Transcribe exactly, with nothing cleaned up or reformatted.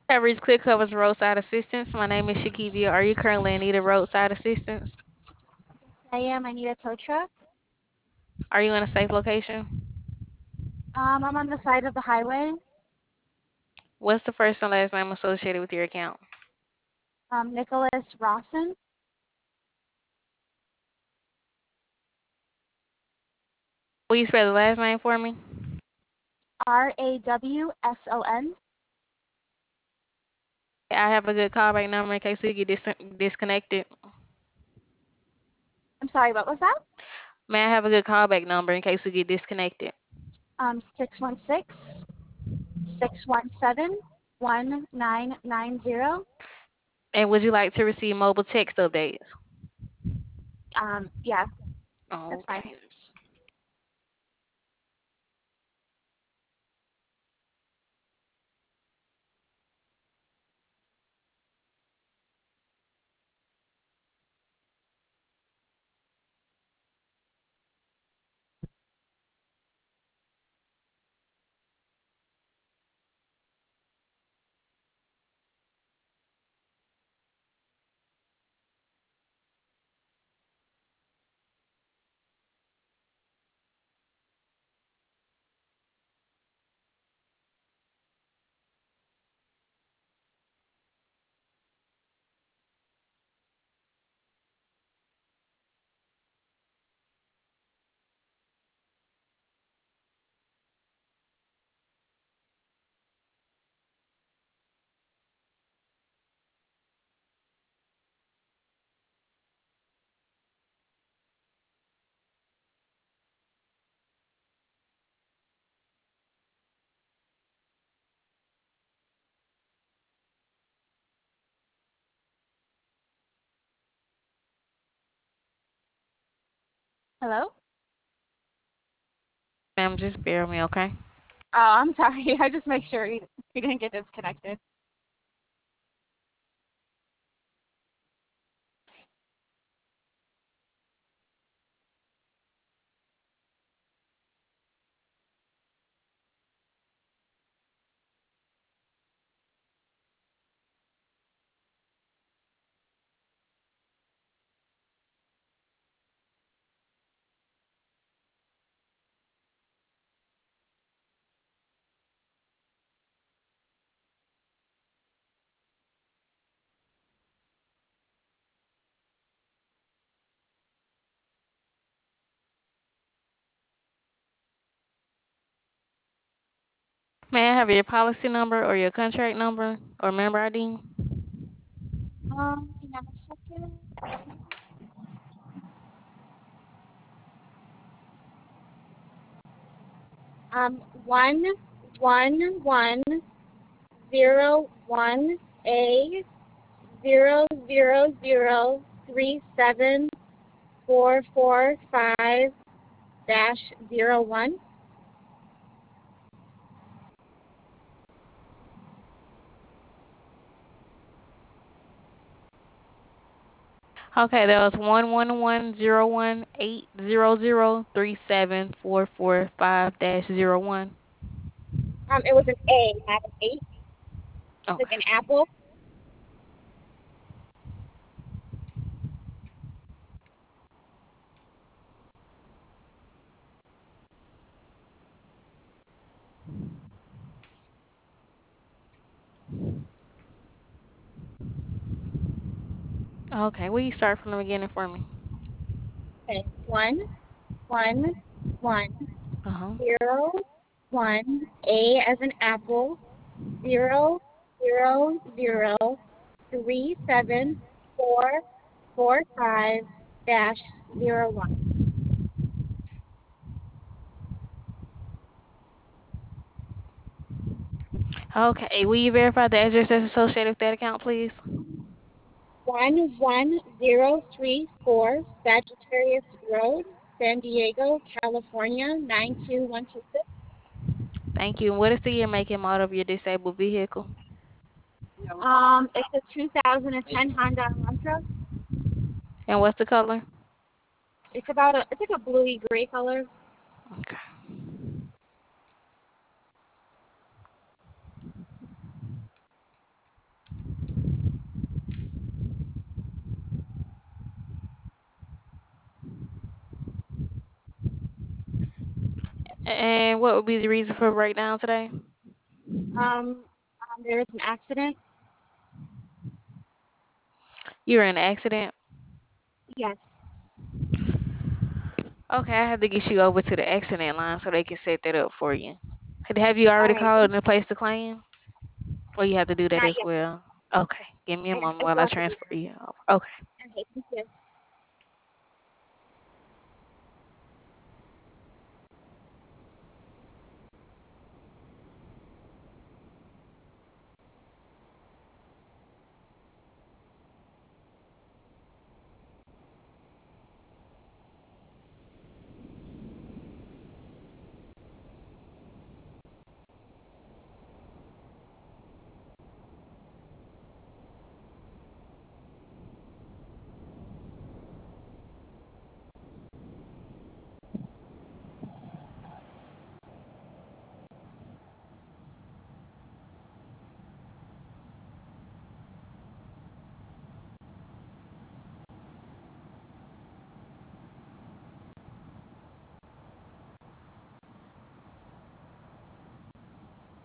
Have reached Clear Cover's roadside assistance. My name is Shakivia. Are you currently in need of roadside assistance? I am. I need a tow truck. Are you in a safe location? Um, I'm on the side of the highway. What's the first and last name associated with your account? Um, Nicholas Rawson, Will you spell the last name for me? R A W S O N. I have a good callback number in case we get dis- disconnected. I'm sorry, what was that? May I have a good callback number in case we get disconnected? Um, six one six, six one seven, one nine nine zero. And would you like to receive mobile text updates? Um, yeah, that's fine. Okay. Hello? Ma'am, just bear with me, okay? Oh, I'm sorry. I just make sure you, you didn't get disconnected. May I have your policy number or your contract number or member I D? Um, hang on a second. Um, one one one zero one A zero zero zero three seven four four five dash zero one. Okay, that was one one one zero one eight zero zero three seven four four five dash zero one. Um, it was an A, not an eight, like Okay. an apple. Okay, will you start from the beginning for me? Okay, one one one Uh-huh. zero one A as an apple zero zero zero three seven four four five dash zero one. Okay, will you verify the address that's associated with that account, please? One one zero three four Sagittarius Road, San Diego, California nine two one two six. Thank you. And what is the year, make, and model of your disabled vehicle? Um, it's a two thousand ten Honda Elantra. And what's the color? It's about a it's like a bluey gray color. Okay. And what would be the reason for breakdown today? Um, there was an accident. You were in an accident? Yes. Okay, I have to get you over to the accident line so they can set that up for you. Have you All already right. called in a place to claim? Or you have to do that Not as yet. well? Okay, give me a I, moment I while still I have to do transfer that. you over. Okay. Okay. Thank you.